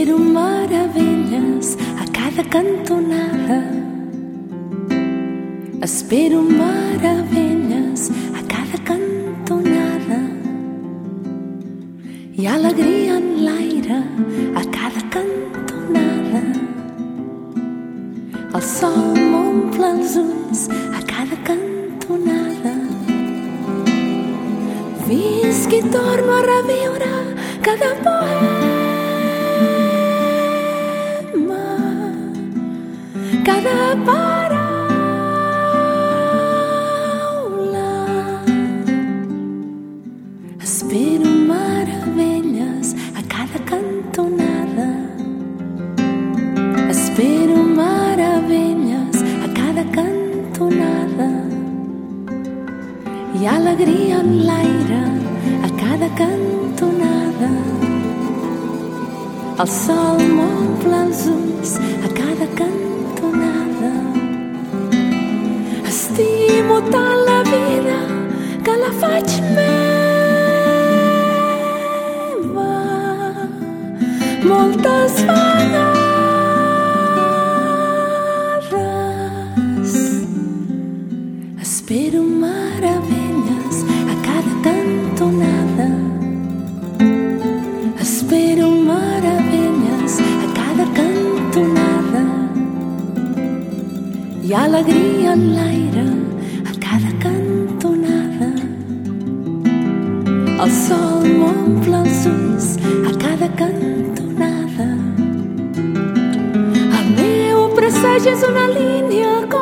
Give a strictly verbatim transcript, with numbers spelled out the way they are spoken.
Espero meravelles a cada cantonada. Espero meravelles a cada cantonada. Hi ha alegria en l'aire a cada cantonada. El sol m'omple els ulls a cada cantonada. Visc i torno a reviure cada poema, cada paraula. Espero meravelles a cada cantonada. Espero meravelles a cada cantonada. Hi ha alegria en l'aire a cada cantonada. El sol m'omple els ulls a cada cantonada. Estimo tant la vida que la faig meva moltes vegades. Espero meravelles a cada cantonada. Espero meravelles a cada cantonada. Hi ha alegria en l'aire a cada cantonada. El sol m'omple els ulls a cada cantonada. El meu presagi és una línia com